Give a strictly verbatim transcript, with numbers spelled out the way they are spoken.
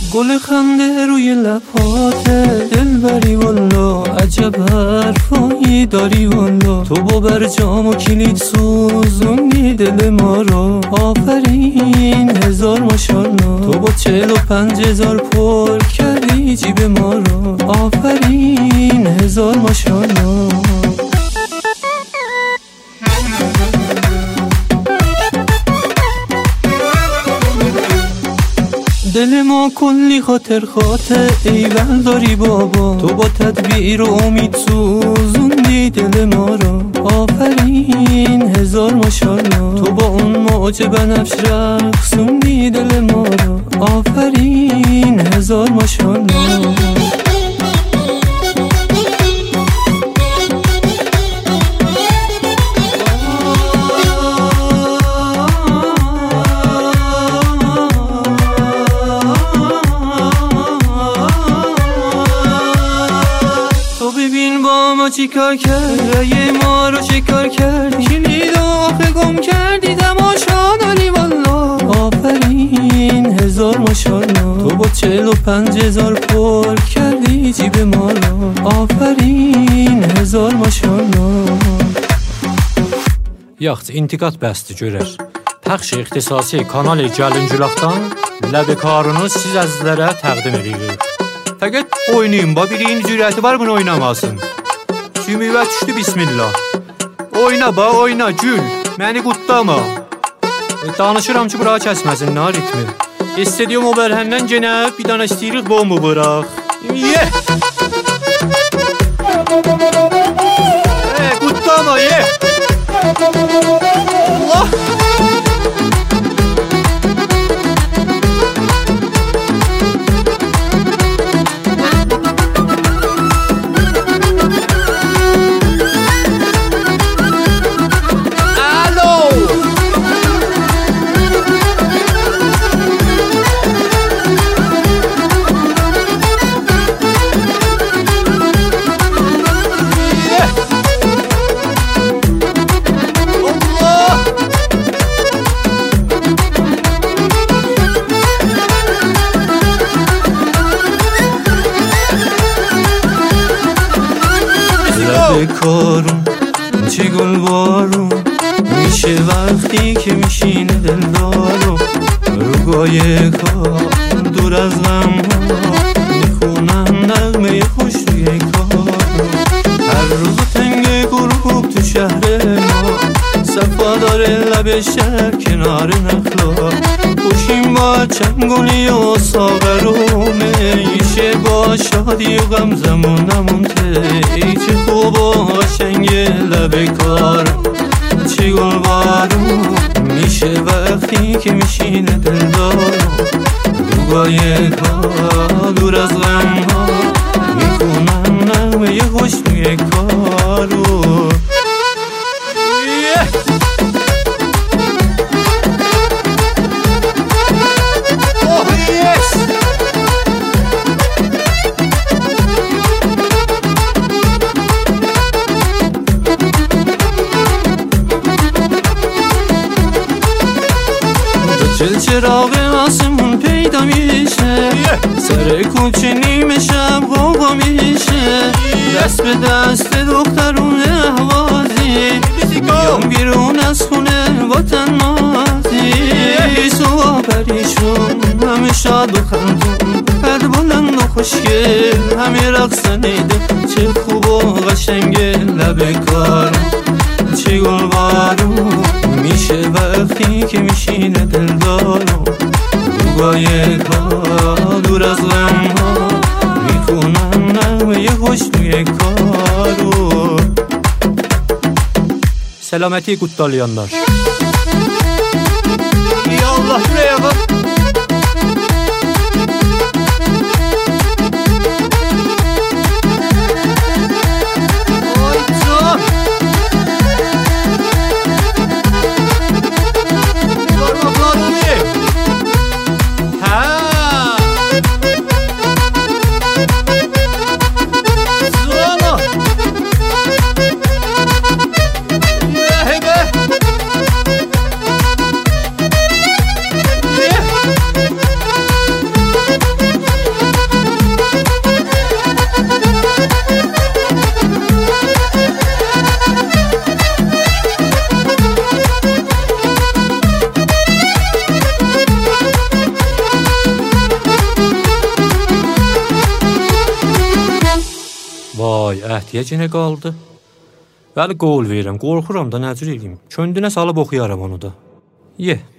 گل خنده روی لباته دلبری والا، عجب حرفایی داری والا. تو با برجام و کلید سوزوندی دل ما رو، آفرین هزار ماشالله. تو با چهل و پنج هزار پر کردی جیب ما رو، آفرین هزار ماشالله. دل ما کلی خاطر خاطر ایول داری بابا. تو با تدبیر و امید سوزوندی دل ما رو، آفرین هزار ماشالله. تو با اون موج بنفش رقصوندی دل ما رو، آفرین هزار ماشالله. چی کار کرد یه ما رو چی کار کردی؟ کلید آخه گم کردی تماشا داری والا، آفرین هزار ماشالله. تو با چهل و پنج هزار پر کردی جیب ما رو، آفرین هزار ماشالله. Yaxşı, intiqat bəsdir görər. Pəxş ixtisasi kanal Gəlincülaqdan ləbkarını siz əzizlərə təqdim edirik. Fəqət oynayın, ba birinin cürəti var bunu oynamasın. Sümüvə düşdü bismillah. Oyna ba, oyna gül, məni qutlama. E, danışıram ki, bura kəsməsin nə ritmi. İstədiyim o bərhəndən genə bir dana istəyirik bombu bıraq. Ye! E, qutlama, ye! Allah! کارون چه گل بارون میشه وقتی که میشینه دلدارو، رو گایه کار دور از غم ها میخونم نغمه خوش روی کارو. هر روز تنگ گروب تو شهر ما، صفا داره لب شهر کنار نخلا. خوشیم با چنگولی و ساغرومه، میشه با شادی و غم زمونمون ته. ای چه خوب و قشنگ لب کار چه گل بارون میشه وقتی که میشینه دلدارو. روگای کار دور از غم ها میخونم نغمه خوش توی کارو. چل چراغ آسمون پیدا میشه، سر کوچه نیمه شب غوغا میشه. دست به دست دخترون احوازی بیام بیرون از خونه با تنازی. صبح پریشون همه شاد و خندون، قد بلند و خوشگل همه رقصنیده. چه خوب و قشنگ لب کار چه گل بارون میشه وقتی که میشینه دلدارو. روگای کار دور از غم ها میخونم نغمه خوش توی کارو. Selaməti qutlayanlar. Ya Allah, buraya bak. Yeah. Vay, əhdiyəcinə qaldı. Bəli, qol verirəm, qorxuram da, nəcür eləyim. Köndünə salıb oxuyaram onu da. Ye.